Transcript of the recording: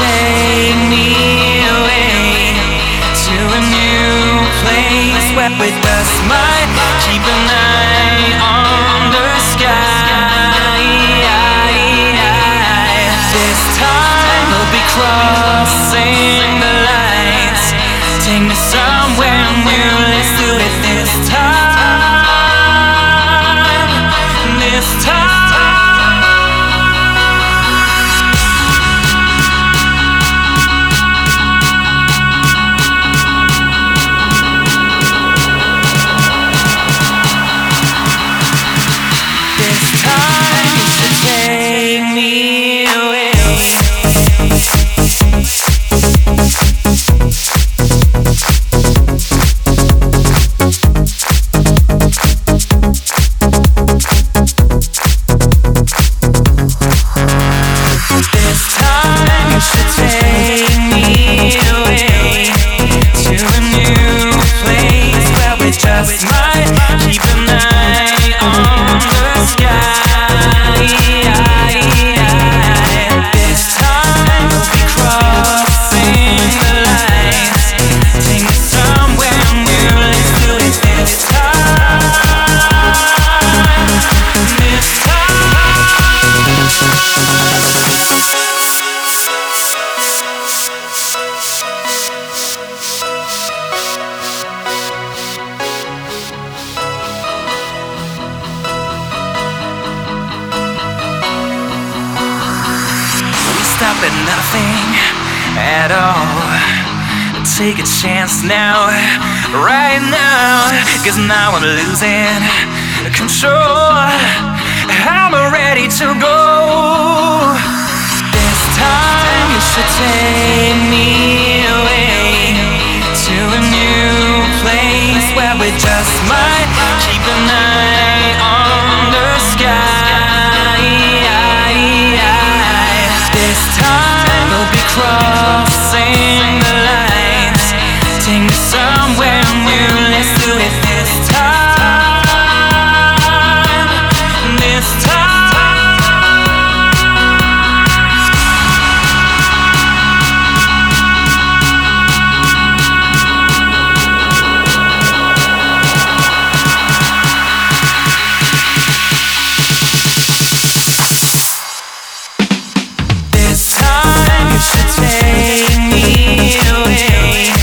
take me away to a new place where we just might keep an eye on the sky. This time we'll be crossing the lines. Take me somewhere new, let's do it this time. This time. Take me away. This time you should take me away to a new place where we just might keep an eye on the sky. This time we'll be crossing the lines. Take me somewhere new, let's do it this time. This stop at nothing at all. Take a chance now, right now, 'cause now I'm losing control. I'm ready to go. This time you should take me away to a new place where we just might keep an eye on the sky. This time we'll be crossing the lines. Take me somewhere new, let's do it this time. This time. This time you should take me away